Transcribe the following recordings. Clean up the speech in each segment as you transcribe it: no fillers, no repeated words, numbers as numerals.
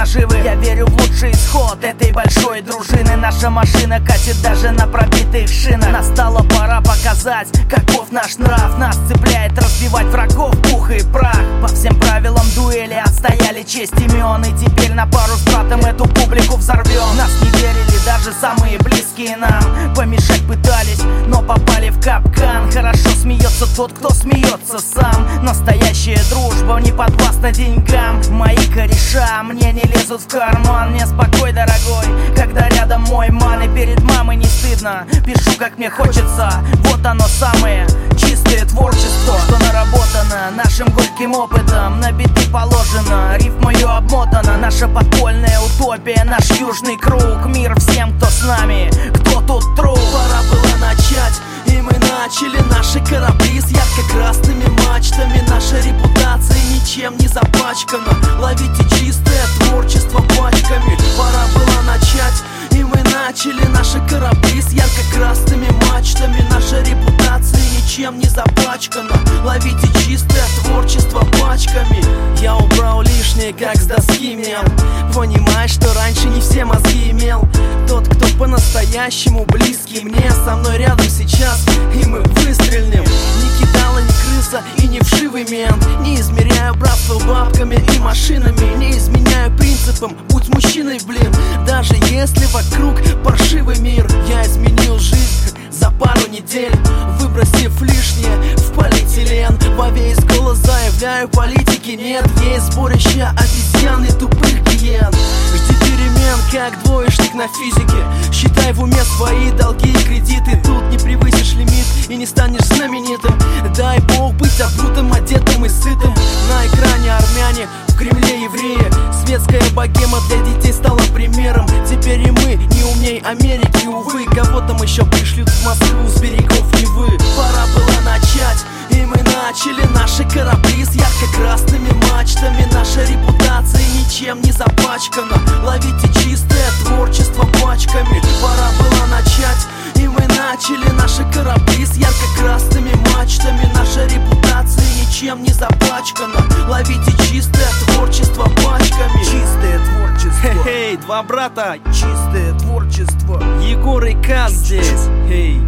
живы. Я верю в лучший исход этой большой дружины. Наша машина катит даже на пробитых шинах. Настала пора показать, каков наш нрав. Нас цепляет разбивать врагов пух и прах. По всем правилам дуэли отстояли честь имен. И теперь на пару с братом эту публику взорвем. Нас не верили даже самые близкие нам. Помешать пытались, но попали в капкан. Хорошо смеется тот, кто смеется сам. Настоящая дружба не подвластна деньгам. Мои кореша мне не лезут в карман. Мне спокой, дорогой, когда рядом мой ман. И перед мамой не стыдно, пишу как мне хочется. Вот оно самое чистое творчество, что наработано нашим горьким опытом. На биты положено, рифмою обмотана. Наша подпольная утопия, наш южный круг. Мир всем, кто с нами, кто тут труп. Пора было начать, и мы начали. Наши корабли с ярко-красными мачтами. Наша репутация ничем не запачкана. Ловите чистое творчество пачками. Пора было начать, и мы начали. Наши корабли с ярко-красными мачтами. Наша репутация ничем не запачкана. Ловите чистое творчество пачками. Я убрал лишнее, как с доски мел. Понимаешь, что раньше не все мозги имел. Тот, кто по-настоящему близкий мне, со мной рядом сейчас, и мы выстрелим. Не кидала, не крыса и не вшивый мент. Не измеряю братство бабками и машинами. Не изменяю принципам, будь мужчиной, блин. Даже если вокруг паршивый мир, я изменил жизнь за пару недель, выбросив лишнее в полиэтилен. Во весь голос заявляю, политики нет. Есть сборище обезьян и тупых гиен. Жди перемен, как двоечник на физике. Считай в уме свои долги и кредиты. Тут не превысишь лимит и не станешь знаменитым. Дай бог быть обутым, одетым и сытым. На экране армяне, в Кремле евреи. Светская богема для детей стала примером. Теперь и мы не умней Америки, увы. Кого там еще пришлют в Москву с берегов Невы. Пора было начать, и мы начали. Наши корабли с ярко-красными мачтами. Наша репутация ничем не запачкана. Ловите чистое творчество пачками. Пора было начать, и мы начали. Наши корабли с ярко-красными мачтами. Наша репутация ничем не запачкана. Ловите чистое творчество пачками. Чистое творчество. Эй, два брата, Чистое творчество. Егор и Каз здесь. Эй,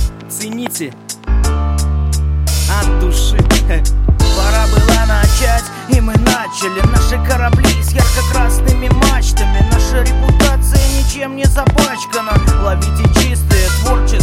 цените от души. Пора было начать, и мы начали. Наши корабли с ярко-красными мачтами. Наша репутация ничем не запачкана. Ловите чистое творчество.